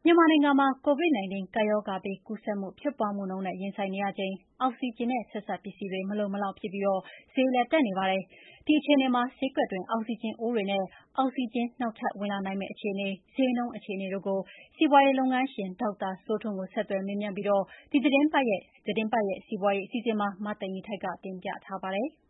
မြန်မာနိုင်ငံမှာ COVID-19 ကပ်ရောဂါဘေးကူးစက်မှုဖြစ်ပွားမှုနှုန်းနဲ့ရင်ဆိုင်နေရချိန်အောက်ဆီဂျင်နဲ့ဆက်စပ်ပစ္စည်းတွေမလုံမလောက်ဖြစ်ပြီးဈေးလည်းတက်နေပါတယ်။ဒီအခြေအနေမှာဈေးကွက်တွင်းအောက်ဆီဂျင်အိုးတွေနဲ့အောက်ဆီဂျင်နောက်ထပ်ဝင်လာနိုင်မယ့်အခြေအနေ၊ဈေးနှုန်းအခြေအနေတို့ကိုစီးပွားရေးလုပ်ငန်းရှင်ဒေါက်တာစိုးထွန်းကိုဆက်သွယ်မေးမြန်းပြီးဒီသီတင်းပတ်ရဲ့စီးပွားရေးအစီအစဉ်မှာမသိင်္ဂ ီထိုက်ကတင်ပြထားပါတယ်။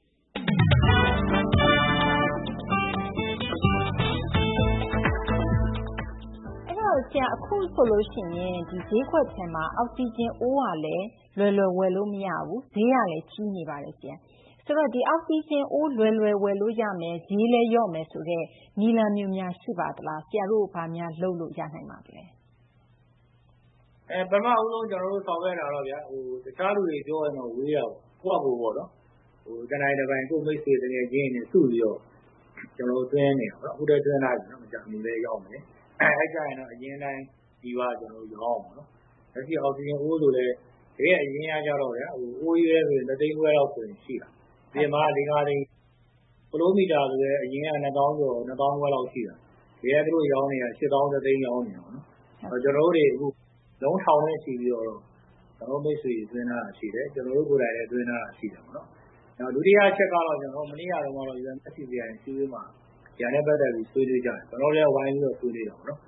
ဆရာအခုဆိုလို့ရှိရင်ဒီဈေးကွက်ထဲမှာအောက်ဆီဂျင်အိုးကလည်းလွယ်လွယ်ဝယ်လို့မရဘူးဈေးကလည်းကြီးနေပါတယ်ဆရာဆိုတော့ဒီအောက်ဆီဂျင်အိုးလွယ်လွယ်ဝယ်လို့ရမယ်ဈေးလည်းလျော့မယ်ဆိုတော့နည်းလမ်းမျိုးများရှိပါသလားဆရာတို့ဘာများလုပ်လို့ရနိုင်ပါသလဲပထမအဆုံးကျွန်တော်တို့ဆောင်ရွက်တာတော့ဗျာတခြားလူတွေပြောရင်တော့ဝေးရပေါ့ကိုယ့်အကူပေါ့နော်တနိုင်တစ်ပိုင်းကိုမိတ်ဆွေတကယ်ချင်းနေစုပြီးတော့ကျွန်တော်တို့တွင်းနေတာပေါ့အခုတည်းတွင်းလာပြီနော်မကြာမီလည်းရောက်မယ်အဲ့ကြရင်တော့အရင်တိုင်းဒီပါကျွန်တော်တို့ရောင်းအောင်နော်လက်ရှိအောက်ဆီဂျင်အိုးဆိုလည်းတကယ်အရင်ကကြတော့ဗျာအိုးရဲဆိုရင်3သိန်းခွဲလောက်ဆိုရင်ရှိတာဒီမှာ4-5သိန်းကီလိုမီတာဆိုလည်းအရင်က2000ကျော်2000ခွဲလောက်ရှိတာဒီကသူတို့ရောင်းနေတာ8000သိန်းရောင်းနေတာပေါ့နော်ကျွန်တော်တို့တွေအခုလုံးထောင်နဲ့ရှိပြီးတော့ကျွန်တော်မိတ်ဆွေတွင်းထားတာရှိတယ်ကျွန်တော်တို့ကိုယ်တိုင်လည်းတွင်းထားတာရှိတယ်ပေါ့နော်နောက်ဒုတိယချက်ကတော့ကျွန်တော်မနေ့ကတော့UNFCCI စီးပွားမှာညာနဲ့ပတ်သက်ပြီးဆွေးနွေးကြတယ်ကျွန်တော်လည်းဝိုင်းပြီးတော့ဆွေးနွေးတာပေါ့နော်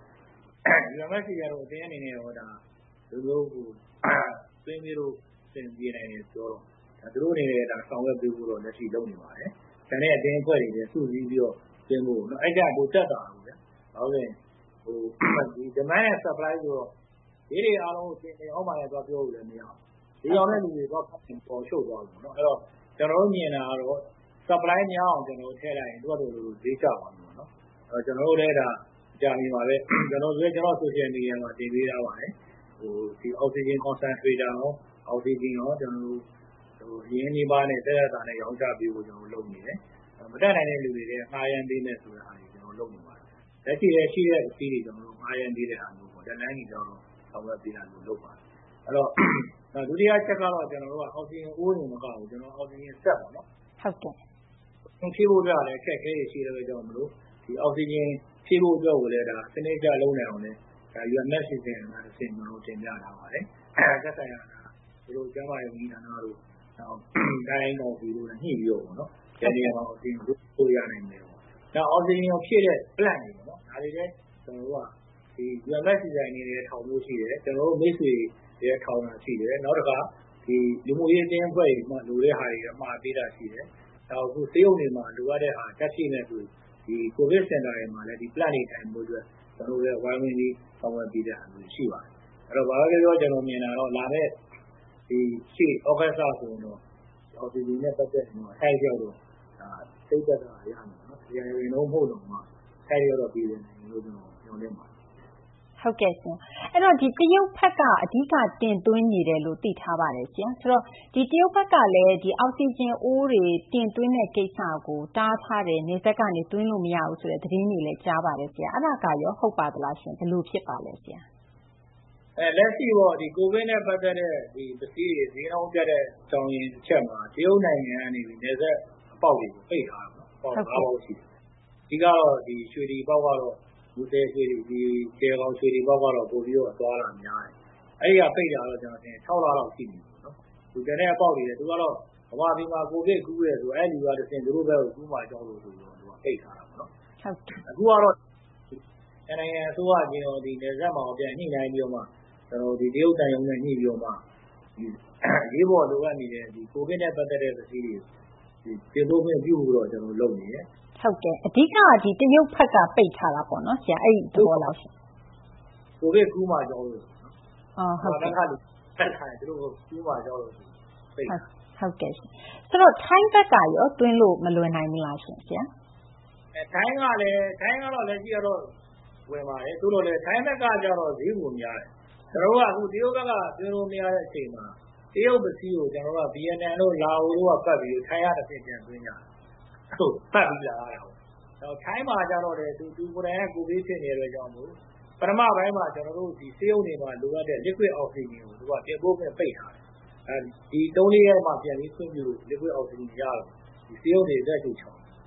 UNFCCI ကတော့အတင်းအနေနဲ့တော့ဒါလူမျိုးကိုဆွေးနွေးလို့ပြင်ပြနိုင်တယ်ပြောတော့ဒါသူတို့အနေနဲ့ဒါဆောင်ရွက်ပေးဖို့တော့လက်ရှိလုပ်နေပါတယ်။ဒါနဲ့အတင်းအဖွဲ့တွေလည်းစုစည်းပြီးတော့ပြင်ဖို့နော်အဲ့ကြကိုတက်တာဘူးဗျာ။ဘာလို့လဲဒီ demand and supply ဆိုတော့ဒီတွေအားလုံးကိုသင်အောင်မှလည်းသွားပြောလို့လည်းမရဘူး။ဒီအောင်တဲ့လူတွေတော့ပေါ်ချုပ်သွားပြီနော်။အဲ့တော့ကျွန်တော်တို့မြင်တာကတော့ supply များအောင်ကျွန်တော်ထည့်လိုက်ရင်တို့ဈေးကျသွားမှာနော်။အဲ့တော့ကျွန်တော်တို့လည်းဒါကြာနေပါပဲကျွန်တော် social media မှာတင်ပေးထားပါတယ်ဒီ oxygen concentrator ရောအောက်ဆီဂျင်ရောကျွန်တော်တို့ရင်းနှီးပါးနဲ့တက်ရတာနဲ့ရောင်းချပေးဖို့ကျွန်တော်လုပ်နေတယ်မတက်နိုင်တဲ့လူတွေလည်းငှားရမ်းပေးမယ်ဆိုတဲ့အားတွေကျွန်တော်လုပ်နေပါတယ်လက်ရှိလည်းရှိတဲ့အစီအစဉ်ကျွန်တော်တို့ငှားရမ်းပေးတဲ့အားမျိုးပေါ့တလန်းကြီးကျွန်တော်ဆောင်ရွက်ပေးတာလို့လုပ်ပါတယ်အဲ့တော့ဒုတိယချက်ကတော့ကျွန်တော်တို့ကအောက်ဆီဂျင်အိုးနေမကဘူးကျွန်တော်အောက်ဆီဂျင်ဆက်ပေါ့နော်ဟုတ်ကဲ့ဖြည့်ဖို့အတွက်လည်းအခက်အခဲတွေရှိတဲ့အတွက်ကြောင့်မလို့ဒီအောက်ဆီဂျင်ဖြည့်ဖို့အတွက်ကိုလည်းဒါစနစ်ကျလုံးနိုင်အောင်လည်းဒါ UNFCCI မှာအစဉ်ကျွန်တော်တင်ပြထားပါတယ်သက်ဆိုင်ရာဒီလိုကျန်းမာရေးဝန်ကြီးဌာနတို့နောက်တိုင်းကောင်စီတို့နဲ့ညှိပြီးတော့ပေါ့နော်ဒီနေရာမှာအပြင်ကိုရနိုင်တယ်ပေါ့နောက်အောက်ဆီဂျင်ကိုဖြည့်တဲ့ plan တွေပေါ့နော်ဒါတွေလည်းကျွန်တော်တို့ကဒီ UNFCCI အနေနဲ့ထောင်လို့ရှိတယ်ကျွန်တော်တို့မိတ်ဆွေတွေထောင်တာရှိတယ်နောက်တစ်ခါဒီလူမှုရေးအသင်းအဖွဲ့တွေမှလိုတဲ့ဟာတွေမှာပေးတာရှိတယ်နောက်အခုစေယုံတွေမှာလိုအပ်တဲ့ဟာတက်ရှိနေဆိုဒီ COVID center တွေမှာလည်းဒီ plan တွေတိုင်ဖို့အတွက်ကျွန်တော်တို့ရဲ့ဝိုင်းဝန်းပြီးဆောင်ရွက်ပေးတဲ့အားမျိုးရှိပါတယ်အဲ့တော့ဘာလို့လဲပြောကျွန်တော်မြင်တာတော့လာတဲ့ဒီရှေ့ August ဆိုရင်တော့အောက်ဆီဂျင်နဲ့ပတ်သက်ပြီးတော့ထိုက်ရောက်တော့ဒါစိတ်သက်သာရမယ်နော်ဒီရင်လုံးမဟုတ်တော့မှထိုက်ရောက်တော့ပြည်တယ်လို့ကျွန်တော်ပြောနေပါတယ်ဟုတ်ကဲ့ဆရာအဲ့တော့ဒီတရုတ်ဘက်ကအဓိကတင်သွင်းနေတယ်လို့သိထားပါတယ်ဆရာဆိုတော့ဒီတရုတ်ဘက်ကလည်းဒီအောက်ဆီဂျင်အိုးတွေတင်သွင်းတဲ့ကိစ္စကိုတားထားတယ်နေဆက်ကနေသွင်းလို့မရဘူးဆိုတဲ့သတင်းတွေလည်းကြားပါတယ်ဆရာအဲ့ဒါကရောဟုတ်ပါသလားရှင်ဘယ်လိုဖြစ်ပါလဲဆရာလက်ရှိတော့ဒီကိုဗစ်နဲ့ပတ်သက်တဲ့ဒီပစ္စည်းတွေဈေးနှုန်းတက်တဲ့ကြောင်းရင်းတစ်ချက်မှာတရုတ်နိုင်ငံကနေပြီးနေဆက်အပေါက်တွေကိုပိတ်ထားတာပေါ့၅ပေါက်ရှိတယ်ဒီကတော့ဒီရွှေဒီပေါက်ကတော့လူသေးရွှေဒီဒီကျေကောင်ရွှေဒီပေါက်ကတော့ပို့ပြီးတော့သွားတာများတယ်အဲ့ဒီကပိတ်တာတော့ကျွန်တော်ထင်6လလောက်ရှိပြီနော်ဒီကျန်တဲ့အပေါက်တွေသူကတော့ဗမာပြည်မှာကိုဗစ်ကူးရဲဆိုအဲ့လူကတစ်ဆင့်သူတို့ဘက်ကိုကူးမှကြောက်လို့ဆိုတော့သူကပိတ်ထားတာပေါ့နော်ဟုတ်အခုကတော့နိုင်ငံအစိုးရကြီးတော့ဒီနေဆက်မှာပြန်ညှိနှိုင်းပြီးတော့မှကျွန်တော်ဒီတရုတ်တန်ရုံနဲ့ညှိပြီးတော့မှဒီရေးပေါ်လိုအပ်နေတဲ့ဒီကိုဗစ်နဲ့ပတ်သက်တဲ့ပစ္စည်းတွေဒီကျေသုံးခွင့်ပြုလို့တော့ကျွန်တော်လုပ်နေတယ်ဟုတ်ကဲ့အဓိကဒီတရုတ်ဘက်ကပိတ်ထားတာပေါ့နော်ဆရာအဲ့ဒီသဘောလားရှင်ကိုဗစ်ကူးမှကြောက်လို့ဟုတ်ကဲ့ဆက်ခိုင်းသူတို့ကူးမှကြောက်လို့ပိတ်ဟုတ်ကဲ့ရှင်ဆိုတော့ထိုင်းဘက်ကရောတွင်းလို့မလွယ်နိုင်ဘူးလားရှင်ဆရာထိုင်းကလည်းထိုင်းကတော့လက်ရှိကတော့ဝင်ပါတယ်သူတို့လည်းထိုင်းဘက်ကကျတော့ဈေးကိုများတယ်ကျွန်တော်ကအခုတရုတ်ဘက်ကတွင်းလို့မရတဲ့အချိန်မှာတရုတ်ပစ္စည်းကိုကျွန်တော်ကဗီယက်နမ်တို့လာအိုတို့ကပတ်ပြီးထိုင်းရတဲ့ပြင်ပြန်တွင်းကြတယ်ဟုတ်ပတ်ပြီးလာရတာပေါ့တော့ထိုင်းမှာကျတော့လေသူကိုယ်တိုင်ကကိုဗစ်ဖြစ်နေတဲ့ကြောင့်မို့ပထမပိုင်းမှာကျွန်တော်တို့ဒီစေယုံတွေမှာလိုအပ်တဲ့ liquid oxygen ကိုသူကပြင်ပို့ပြင်ပိတ်ထားတယ်အဲဒီ3-4ရက်မှပြန်ပြီးခွင့်ပြုလို့ liquid oxygen ရတော့ဒီစေယုံတွေတက်ချုပ်ချောင်းဟ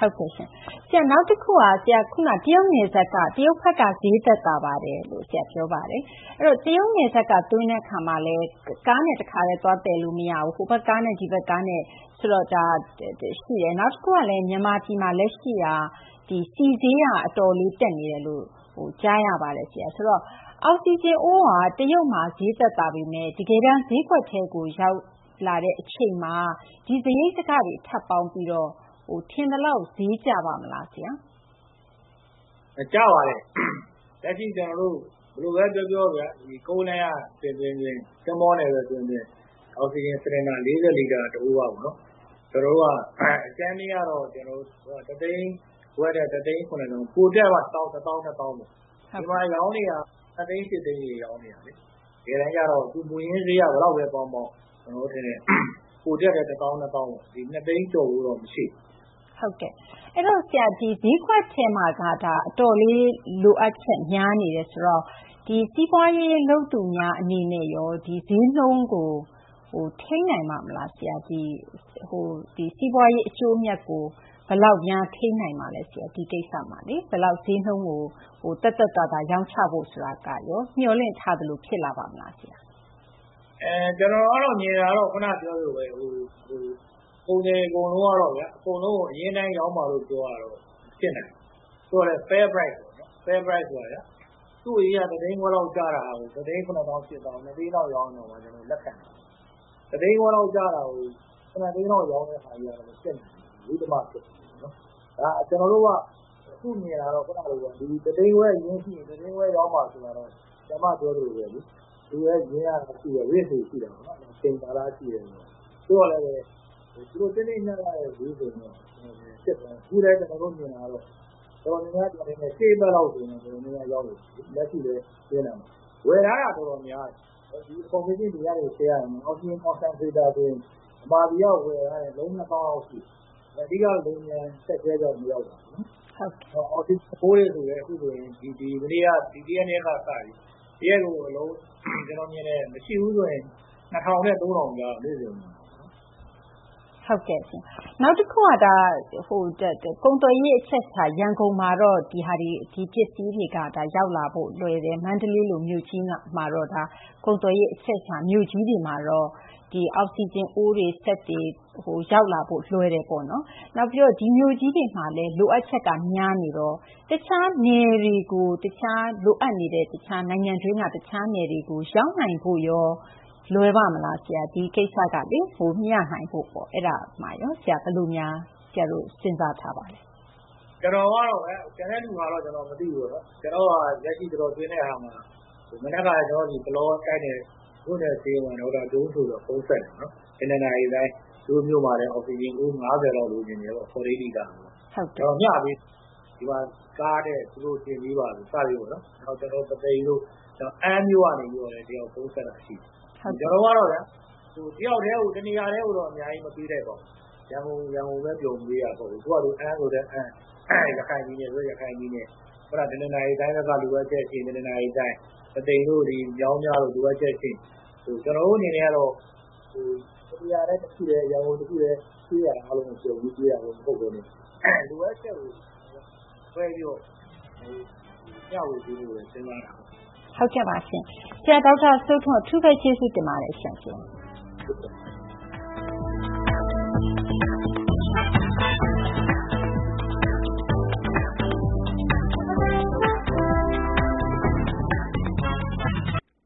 ဟုတ်ကဲ့ရှင်ဆရာနောက်တစ်ခုကဆရာခုနတရုတ်နယ်စပ်ကတရုတ်ဘက်ကဈေးသက်သာပါတယ်လို့ဆရာပြောပါတယ်အဲ့တော့တရုတ်နယ်စပ်ကတွင်းတဲ့ခါမှာလဲကားနဲ့တခါလဲသွားတယ်လို့မရဘူးဟိုဘက်ကားနဲ့ဒီဘက်ကားနဲ့ဆိုတော့ဒါရှိတယ်နောက်တစ်ခုကလည်းမြန်မာပြည်မှာလက်ရှိတာဒီစီဈေးကအတော်လေးတက်နေတယ်လို့ဟိုကြားရပါတယ်ဆရာဆိုတော့အောက်ဆီဂျင်အိုးကတရုတ်မှာဈေးသက်သာပြီမဲ့တကယ်တမ်းဈေးကွက်ထဲကိုရောက်လာတဲ့အချိန်မှာဒီစရိတ်စကားတွေထပ်ပေါင်းပြီးတော့ဟိုထင်တယ်လို့ဈေးကြပါမလားဆရာကြပါလေလက်ရှိကျွန်တော်တို့ဘယ်လိုပဲပြောဗျာဒီကုန်းလန်းရတွင်ကျမောနယ်ပဲတွင်အောက်ဆီဂျင်စရင်နာ40လီတာတိုးပါဘူးနော်ကျွန်တော်ကအကျန်းလေးကတော့ကျွန်တော်တို့တသိန်းဝယ်တဲ့တသိန်း900လုံးပိုတက်ပါ1000 2000ပေါ့ဒီမှာရောင်းနေတာတသိန်း7သိန်းကြီးရောင်းနေတာလေဒီတိုင်းကျတော့သူမူရင်းဈေးကဘယ်တော့ပဲပေါင်းကျွန်တော်ထင်တယ်ပိုတက်တဲ့1000 2000ပေါ့ဒီ2သိန်းကျော်လို့တော့မရှိဟုတ်ကဲ့အဲ့တော့ဆရာဒီဈေးကွက်ထဲမှာကဒါအတော်လေးလိုအပ်ချက်များနေတယ်ဆိုတော့ဒီစီးပွားရေးလုပ်သူများအနေနဲ့ရောဒီဈေးနှုန်းကိုဟိုထိန်းနိုင်မှာမလားဆရာဒီစီးပွားရေးအကျိုးမြတ်ကိုဘယ်လောက်များထိန်းနိုင်မှာလဲဆရာဒီကိစ္စမှာလေဘယ်လောက်ဈေးနှုန်းကိုဟိုတက်တာရောင်းချဖို့ဆိုတာကရောမျှော်လင့်ထားသလိုဖြစ်လာပါမလားဆရာကျွန်တော်ကတော့မြင်တာတော့ခုနပြောလို့ပဲဟိုပုံစံအကုန်လုံးကတော့ဗျာအကုန်လုံးကိုအရင်တိုင်းရောင်းပါလို့ပြောရတော့ဖြစ်နေဆိုတော့ fair price ပေါ့နော် fair price ဆိုတာဗျာသူ့အရေးကတသိန်းခွဲလောက်ကျတာဟိုတသိန်း9000 8000 2သိန်းလောက်ရောင်းတော့မှကျွန်တော်လက်ခံတယ်တသိန်းခွဲလောက်ကျတာဟို9သိန်းလောက်ရောင်းတဲ့ဟာကြီးကတော့ဖြစ်နေဘူးဓမ္မဖြစ်နေနော်ဒါကျွန်တော်တို့ကအခုမြင်လာတော့ခုနကလိုဒီတသိန်းခွဲရင်းရှိတသိန်းခွဲရောင်းပါဆိုတာတော့ဓမ္မပြောသလိုပဲလေဒီရဲ့ရင်းရတာရှိရ risk ရှိတာပေါ့နော်ချိန်ကာလရှိတယ်ဆိုတော့လည်းသူတို့တင်းနေညရတဲ့ဈေးဆိုတော့ဖြစ်တယ်ခုလည်းကျွန်တော်တို့မြင်လာတော့တော်နေများတော်နေရှေ့ဘက်လောက်ဆိုရင်တော်နေများရောက်လို့လက်ရှိလည်းပြင်းလာတယ်ဝယ်ထားတာတော်တော်များဒီ information တွေရတယ် share ရမယ် option concentrator ဆိုရင်အပါဒီရောက်ဝယ်ရတယ်လုံး2000လောက်ရှိအဓိကလုံးမြန်ဆက်ကျဲကြောင့်မရောက်တာနော်ဟုတ်ကဲ့ option ပိုးရဆိုရင်အခုဆိုရင်ဒီမနေ့ကဒီတရက်နဲ့ကစပြီးတရက်ကိုအလုံးကျွန်တော်မြင်တယ်မရှိဘူးဆိုရင်2000နဲ့3000ကြားနေ့စဉ်ဟုတ်ကဲ့ရှင်နောက်တစ်ခုကဒါဟိုကုန်သွယ်ရေးအချက်ချာရန်ကုန်မှာတော့ဒီဟာဒီပစ္စည်းတွေကဒါရောက်လာဖို့လွယ်တယ်မန္တလေးလိုမြို့ကြီးမှာတော့ဒါကုန်သွယ်ရေးအချက်ချာမြို့ကြီးတွေမှာတော့ဒီအောက်ဆီဂျင်အိုးတွေစက်တွေဟိုရောက်လာဖို့လွယ်တယ်ပေါ့နော်နောက်ပြီးတော့ဒီမြို့ကြီးတွေမှာလည်းလိုအပ်ချက်ကများနေတော့တခြားနယ်တွေကိုတခြားလိုအပ်နေတဲ့တခြားနိုင်ငံတွင်းကတခြားနယ်တွေကိုရောက်နိုင်ဖို့ရောလွယ်ပါမလားဆရာဒီကိစ္စကလေဟိုမျှနိုင်ဖို့ပေါ့အဲ့ဒါမှရောဆရာဘယ်လိုများဆရာတို့စဉ်းစားထားပါလဲကျွန်တော်ကတော့ကျန်တဲ့လူကတော့ကျွန်တော်မသိဘူးတော့ကျွန်တော်ကလက်ရှိတော်တွင်းတဲ့ဟာမှာမနေ့ကကျွန်တော်ဒီဘလော့တိုက်တဲ့ဘုရားဆေးဝန်တော့ဒုံးဆိုတော့ပုံဆက်တယ်နော်ဒီနေ့နိုင်တိုင်းသူ့မျိုးမှာလည်းအောက်ဆီဂျင်ကို90လောက်လိုချင်တယ်ပေါ့40လီတာဟုတ်တယ်တော့ညပြီးဒီမှာကားတဲ့သူတို့တင်ပြီးပါလို့စပြီးပေါ့နော်နောက်ကျွန်တော်တသိန်းလို့အမ်းမျိုးကနေပြီးတော့လည်းတယောက်ပုံဆက်တာရှိတယ်ကျွန်တော်ကတော့ဗျာဟိုတယောက်တည်းဟိုတနေရာတည်းဟိုတော့အများကြီးမပြီးတဲ့ပေါ့ရန်ကုန်ပဲပြုံပြီးရပေါ့သူကသူအမ်းဆိုတဲ့အမ်းရခိုင်ပြည်နယ်ဆိုရခိုင်ပြည်နယ်ဟိုကတနင်္လာရီတိုင်းကလူဝဲချက်ချင်းတနင်္လာရီတိုင်းတသိန်းတို့ဒီညောင်းများလို့လူဝဲချက်ချင်းဟိုကျွန်တော်တို့အနေနဲ့ကတော့ဟိုတနေရာတည်းတစ်ခုတည်းရန်ကုန်တစ်ခုတည်းပြေးရတာအားလုံးပြုံပြီးပြေးရလို့မဟုတ်ဘူးနဲ့လူဝဲချက်ကိုဝဲပြီးတော့ညဝေပြီးလို့စဉ်းစားတာဟုတ်ကဲ့ပါရှင်ဆရာဒေါက်တာစိုးထွန်းအထူးပဲကျေးဇူးတင်ပါတယ်ရှင်